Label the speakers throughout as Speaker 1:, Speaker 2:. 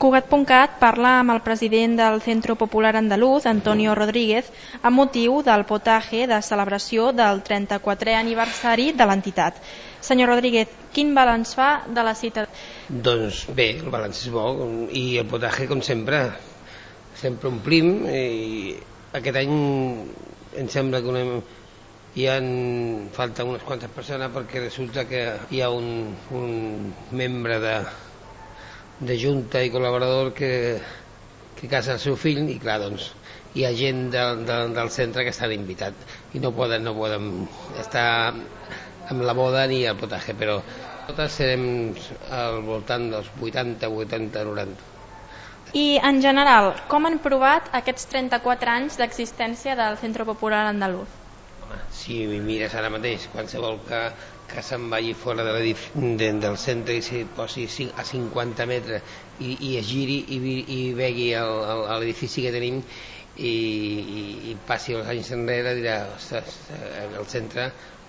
Speaker 1: Cugat.cat parla amb el president del Centro Popular Andaluz, Antonio Rodríguez, amb motiu del potaje de celebració del 34è aniversari de l'entitat. Senyor Rodríguez, quin balanç fa de la cita?
Speaker 2: Doncs bé, el balanç és bo i el potaje, com sempre omplim, i aquest any em sembla que falten unes quantes persones perquè resulta que hi ha un membre de junta i col·laborador que casa el seu fill i clar, doncs hi ha gent del centre que estan invitats i no poden estar amb la boda ni el potaje, però totes serem al voltant dels 80, 90.
Speaker 1: I en general, com han provat aquests 34 anys d'existència del Centro Popular Andaluz?
Speaker 2: Si mires ara mateix, qualsevol que se'n vagi fora del centre i s'hi posi a 50 metres i es giri i vegi l'edifici que tenim i passi els anys enrere, dirà, ostres, el centre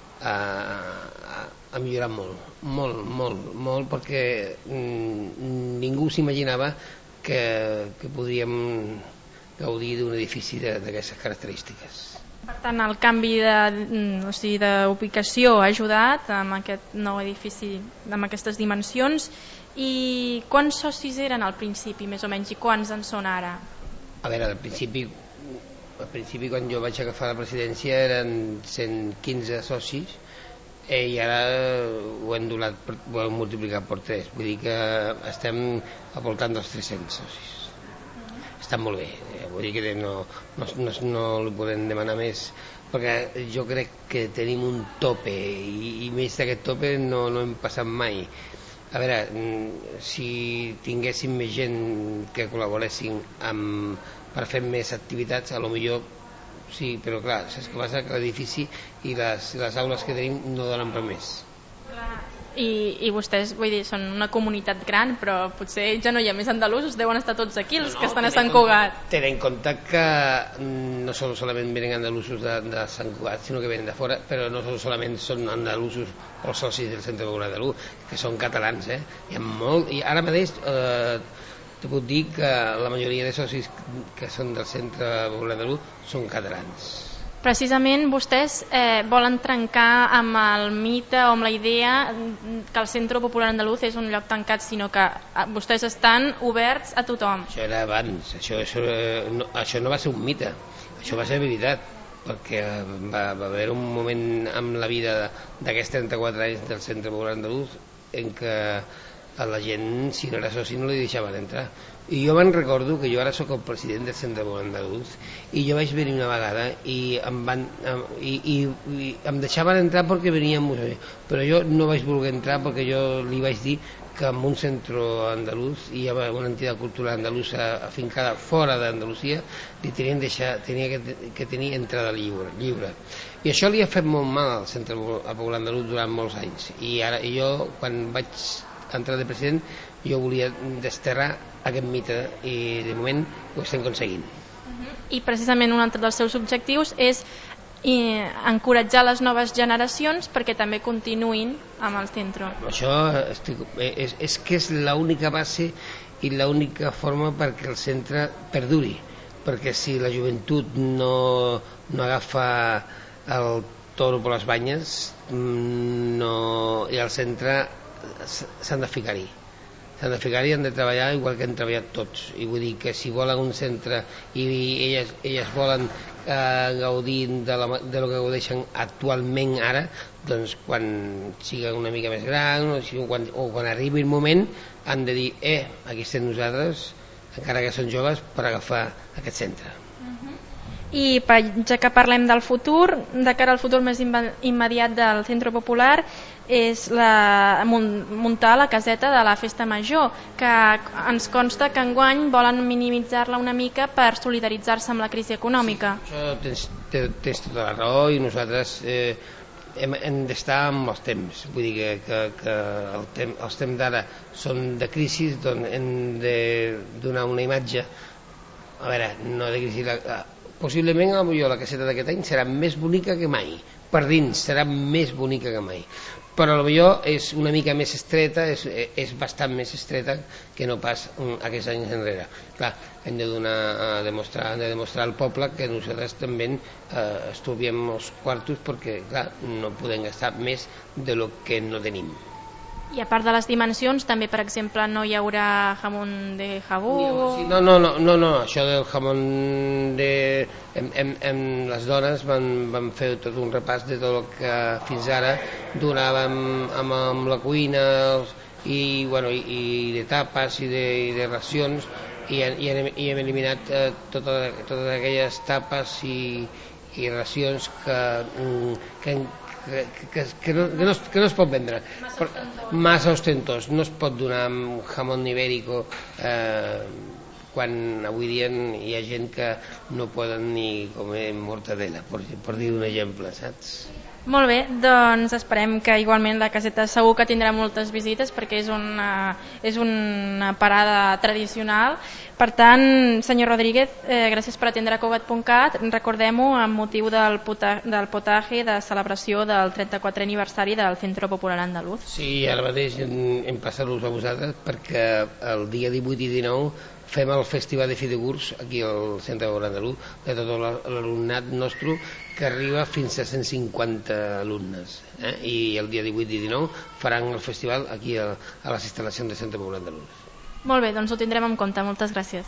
Speaker 2: ha millorat molt, perquè ningú s'imaginava que podríem gaudir d'un edifici d'aquestes característiques.
Speaker 1: Per tant, el canvi d'ubicació ha ajudat amb aquest nou edifici, amb aquestes dimensions. I quants socis eren al principi, més o menys, i quants en són ara?
Speaker 2: A veure, al principi quan jo vaig agafar la presidència eren 115 socis i ara ho hem multiplicat per 3, vull dir que estem al voltant dels 300 socis. Està molt bé, vull dir que no li podem demanar més, perquè jo crec que tenim un tope i més d'aquest tope no hem passat mai. A veure, si tinguéssim més gent que col·laboressin per fer més activitats, a lo millor sí, però clar, saps què passa? Que l'edifici i les aules que tenim no donen per més.
Speaker 1: I vostès, vull dir, són una comunitat gran, però potser ja no hi ha més andalusos, deuen estar tots aquí, els que estan a Sant Cugat.
Speaker 2: Ten en compte que no solament venen andalusos de Sant Cugat, sinó que venen de fora, però no solament són andalusos els socis del Centre Popular Andalús, que són catalans, Hi ha molt, i ara mateix te puc dir que la majoria de socis que són del Centre Popular Andalús són catalans.
Speaker 1: Precisament vostès volen trencar amb el mite o amb la idea que el Centre Popular Andalús és un lloc tancat, sinó que vostès estan oberts a tothom.
Speaker 2: Això era abans, això no va ser un mite, això va ser veritat, perquè va haver un moment amb la vida d'aquests 34 anys del Centre Popular Andalús en què a la gent, si no era soci, no li deixaven entrar. I jo me'n recordo que jo ara sóc el president del Centre Popular Andalús i jo vaig venir una vegada i em deixaven entrar perquè veníem, però jo no vaig voler entrar perquè jo li vaig dir que en un centre andalús hi havia una entitat cultural andalusa afincada fora d'Andalusia, li tenia que tenir entrada lliure. I això li ha fet molt mal al Centre Popular Andalús durant molts anys. I jo, quan vaig entrar de president, jo volia desterrar aquest mite i de moment ho estem aconseguint.
Speaker 1: I precisament un altre dels seus objectius és encoratjar les noves generacions perquè també continuïn amb el centre.
Speaker 2: Això és que és l'única base i l'única forma perquè el centre perduri, perquè si la joventut no agafa el toro per les banyes i el centre s'han de ficar-hi, han de treballar igual que han treballat tots, i vull dir que si volen un centre i elles volen gaudir de lo que gaudeixen actualment ara, doncs quan siguin una mica més gran o quan arribi el moment han de dir aquí estem nosaltres, encara que són joves, per agafar aquest centre.
Speaker 1: I ja que parlem del futur, de cara al futur més immediat del Centre Popular és muntar la caseta de la Festa Major, que ens consta que enguany volen minimitzar-la una mica per solidaritzar-se amb la crisi econòmica.
Speaker 2: Sí, això tens tota la raó i nosaltres hem d'estar amb els temps, vull dir que els temps d'ara són de crisi, doncs hem de donar una imatge, a veure, no de crisi, possiblement la caseta d'aquest any serà més bonica que mai, per dins serà més bonica que mai, però potser és una mica més estreta, és bastant més estreta que no pas aquests anys enrere. Clar, hem de demostrar al poble que nosaltres també estudiem els quartos, perquè clar, no podem gastar més de lo que no tenim.
Speaker 1: I a part de les dimensions, també, per exemple, no hi haurà jamón de jabugo?
Speaker 2: No, això del jamón de... les dones van fer tot un repàs de tot el que fins ara donàvem amb la cuina i de tapes i de racions, i hem eliminat totes aquelles tapes i racions que no es pot vendre, massa ostentós. No es pot donar jamón ibérico quan avui dia hi ha gent que no poden ni comer mortadela, per dir un exemple, saps?
Speaker 1: Molt bé, doncs esperem que igualment la caseta segur que tindrà moltes visites, perquè és una parada tradicional. Per tant, senyor Rodríguez, gràcies per atendre Cugat.cat. Recordem-ho amb motiu del potaje de celebració del 34è aniversari del Centro Popular Andaluz.
Speaker 2: Sí, ara mateix hem passat-los a vosaltres, perquè el dia 18 i 19 fem el festival de fidegurs aquí al Centre Popular Andaluz, de tot l'alumnat nostre, que arriba fins a 150 alumnes, i el dia 18 i 19 faran el festival aquí a les instal·lacions del Centre Popular Andaluz.
Speaker 1: Molt bé, doncs ho tindrem en compte. Moltes gràcies.